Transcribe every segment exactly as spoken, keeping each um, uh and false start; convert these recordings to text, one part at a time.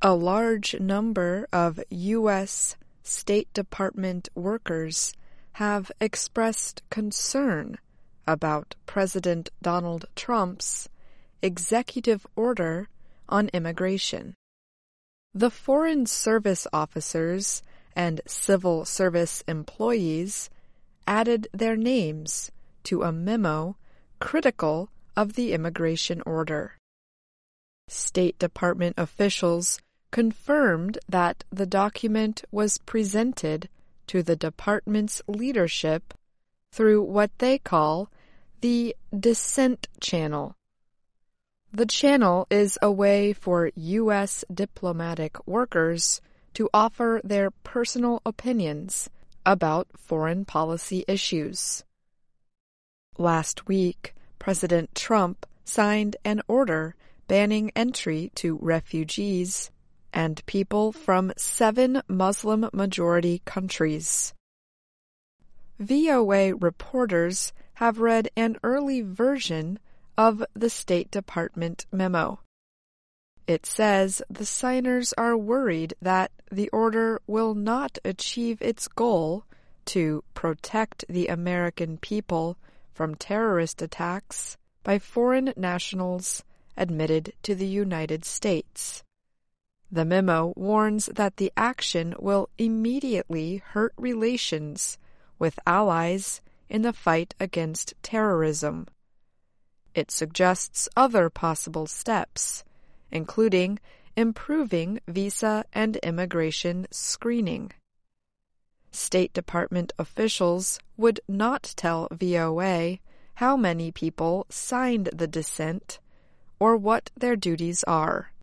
A large number of U S State Department workers have expressed concern about President Donald Trump's executive order on immigration. The Foreign Service officers and civil service employees added their names to a memo critical of the immigration order. State Department officials confirmed that the document was presented to the department's leadership through what they call the Dissent Channel. The channel is a way for U S diplomatic workers to offer their personal opinions about foreign policy issues. Last week, President Trump signed an order banning entry to refugees and people from seven Muslim-majority countries. V O A reporters have read an early version of the State Department memo. It says the signers are worried that the order will not achieve its goal to protect the American people from terrorist attacks by foreign nationals admitted to the United States. The memo warns that the action will immediately hurt relations with allies in the fight against terrorism. It suggests other possible steps, including improving visa and immigration screening. State Department officials would not tell V O A how many people signed the dissent or what their duties are.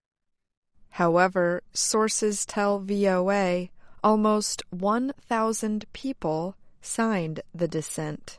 However, sources tell V O A almost one thousand people signed the dissent.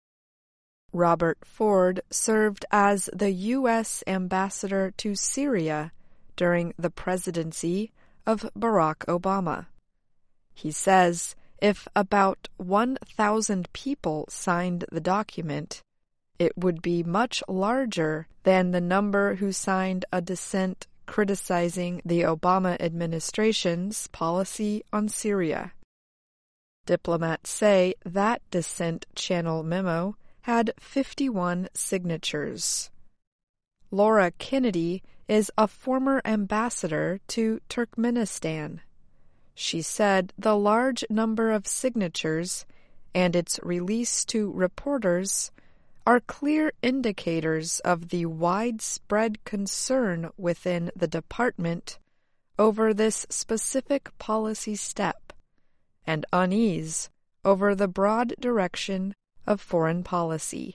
Robert Ford served as the U S ambassador to Syria during the presidency of Barack Obama. He says if about one thousand people signed the document, it would be much larger than the number who signed a dissent criticizing the Obama administration's policy on Syria. Diplomats say that Dissent Channel memo had fifty-one signatures. Laura Kennedy is a former ambassador to Turkmenistan. She said the large number of signatures and its release to reporters are clear indicators of the widespread concern within the department over this specific policy step and unease over the broad direction of foreign policy.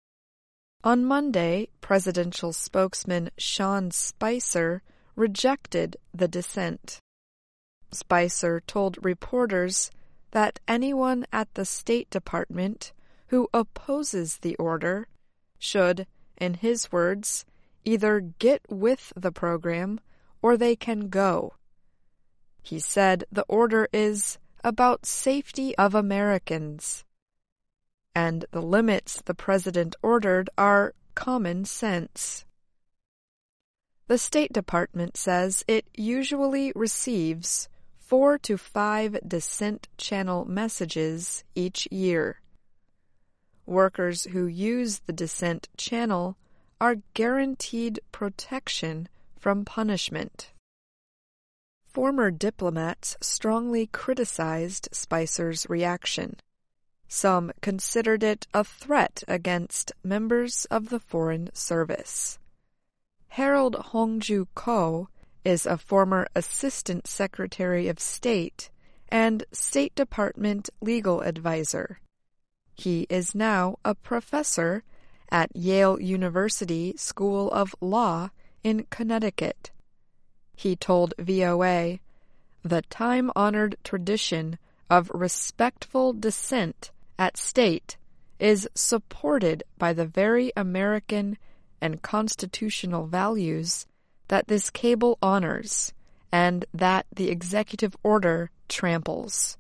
On Monday, presidential spokesman Sean Spicer rejected the dissent. Spicer told reporters that anyone at the State Department who opposes the order should, in his words, either get with the program or they can go. He said the order is about safety of Americans, and the limits the president ordered are common sense. The State Department says it usually receives four to five dissent channel messages each year. Workers who use the dissent channel are guaranteed protection from punishment. Former diplomats strongly criticized Spicer's reaction. Some considered it a threat against members of the Foreign Service. Harold Hongju Ko is a former Assistant Secretary of State and State Department legal advisor. He is now a professor at Yale University School of Law in Connecticut. He told V O A, "The time-honored tradition of respectful dissent at state is supported by the very American and constitutional values that this cable honors and that the executive order tramples."